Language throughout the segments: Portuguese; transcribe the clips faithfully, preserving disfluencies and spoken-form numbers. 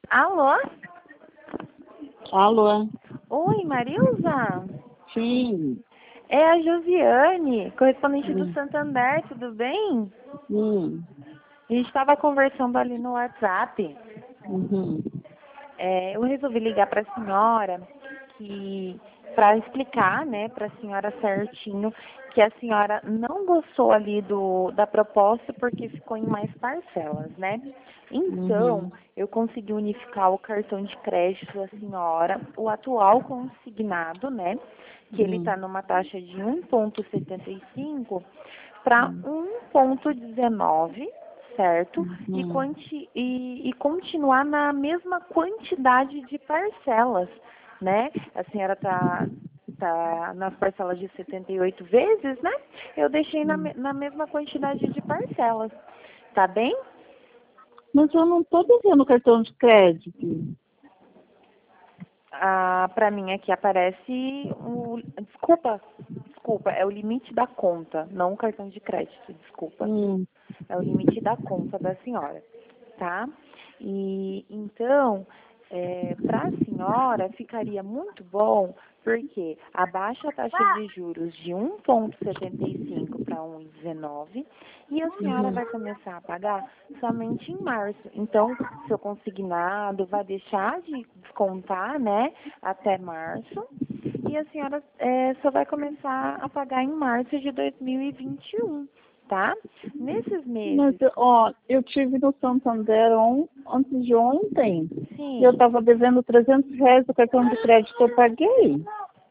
Alô? Alô? Oi, Marilza? Sim. É a Josiane, correspondente do Hum. Santander, tudo bem? Hum. A gente estava conversando ali no WhatsApp. Uhum. É, eu resolvi ligar para a senhora que para explicar, né, para a senhora certinho que a senhora não gostou ali do da proposta porque ficou em mais parcelas, né? Então, Uhum. eu consegui unificar o cartão de crédito da senhora, o atual consignado, né, que ele está Uhum. numa taxa de um vírgula setenta e cinco para Uhum. um vírgula dezenove, certo? E, Uhum. quanti, e, e continuar na mesma quantidade de parcelas, né? A senhora está tá nas parcelas de setenta e oito vezes, né? Eu deixei na, me- na mesma quantidade de parcelas, tá bem? Mas eu não estou devendo cartão de crédito. Ah, para mim aqui aparece o. Desculpa, desculpa, é o limite da conta, não o cartão de crédito, desculpa. Hum. É o limite da conta da senhora, tá? E então, é, para a senhora ficaria muito bom, porque abaixa a taxa de juros de um vírgula setenta e cinco para um vírgula dezenove e a senhora Uhum. vai começar a pagar somente em março. Então, seu consignado vai deixar de descontar, né, até março. E a senhora é, só vai começar a pagar em março de dois mil e vinte e um, tá? Nesses Mas, meses, ó, eu tive no Santander on, antes de ontem. E eu sim, estava devendo trezentos reais do cartão de crédito que eu paguei.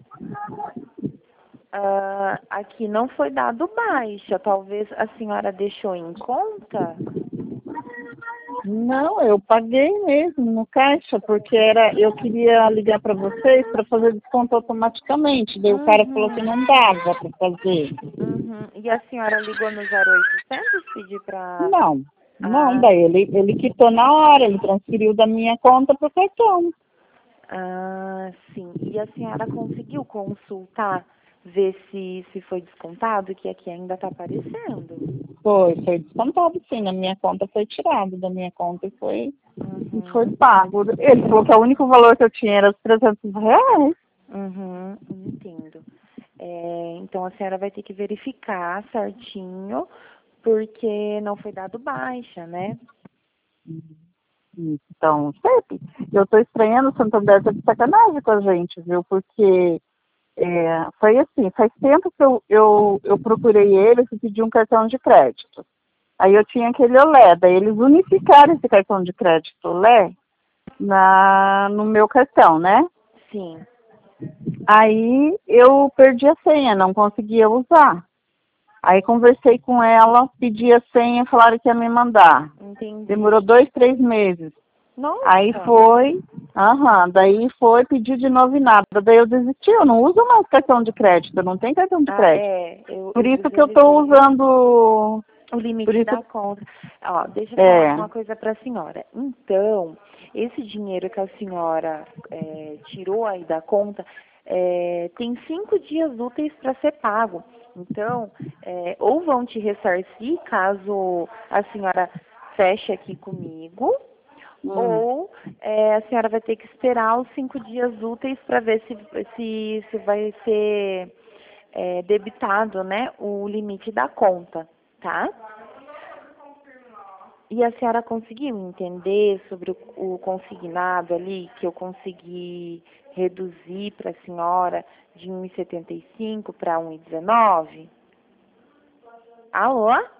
ah, aqui não foi dado baixa. Talvez a senhora deixou em conta? Não, eu paguei mesmo no caixa, porque era, eu queria ligar para vocês para fazer desconto automaticamente. Daí o cara falou que Uhum, não dava para fazer. uhum. E a senhora ligou no zero oitocentos pedir para... Não, não, Ah, daí ele, ele quitou na hora, ele transferiu da minha conta para o cartão. ah, sim. E a senhora conseguiu consultar, ver se, se foi descontado, que aqui ainda está aparecendo. Foi, foi descontado sim, na minha conta foi tirado da minha conta e foi, e foi Uhum, pago. Ele falou que o único valor que eu tinha era os trezentos reais. uhum, entendo. É, então a senhora vai ter que verificar certinho, porque não foi dado baixa, né? Então, sempre, eu estou estranhando o Santander tá de sacanagem com a gente, viu? Porque é, foi assim, faz tempo que eu, eu, eu procurei eles e pedi um cartão de crédito. Aí eu tinha aquele Olé, daí eles unificaram esse cartão de crédito Olé na, no meu cartão, né? Sim, Aí eu perdi a senha, não conseguia usar. Aí conversei com ela, pedi a senha, falaram que ia me mandar. Demorou entendi. dois, três meses. Aí Nossa! foi, aham, daí foi, pediu de novo e nada. Daí eu desisti, eu não uso mais cartão de crédito, eu não tenho cartão de Ah, crédito. é, eu, Por eu isso que eu estou visualizei usando, o por limite isso, da conta. Ó, deixa eu falar é, uma coisa para a senhora. Então, esse dinheiro que a senhora é, tirou aí da conta, é, tem cinco dias úteis para ser pago. Então, é, ou vão te ressarcir caso a senhora feche aqui comigo, hum, ou é, a senhora vai ter que esperar os cinco dias úteis para ver se, se, se vai ser é, debitado, né, o limite da conta, tá? E a senhora conseguiu entender sobre o, o consignado ali, que eu consegui reduzir para a senhora de um vírgula setenta e cinco para um vírgula dezenove? Alô?